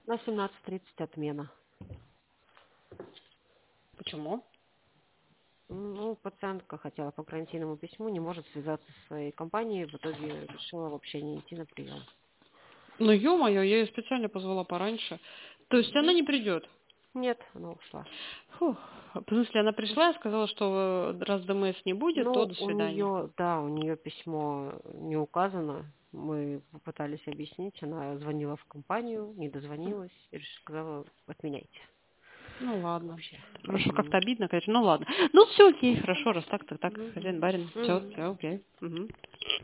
На 17:30 отмена. Почему? Ну, пациентка хотела по гарантийному письму, не может связаться со своей компанией, в итоге решила вообще не идти на прием. Ну, ё-моё, я ее специально позвала пораньше. То есть она Мгм. не придет? Нет, она ушла. Фух. В смысле, она пришла и сказала, что раз ДМС не будет, то Ну, до у свидания. нее, да, у нее письмо не указано. Мы попытались объяснить, она звонила в компанию, не дозвонилась и сказала, отменяйте. Ну ладно. Вообще. Хорошо, Мгм. как-то обидно, конечно. Ну ладно. Ну все окей, хорошо, раз так, то так. Мгм. Хозяин, барин. Все, Мгм. все окей. Мгм.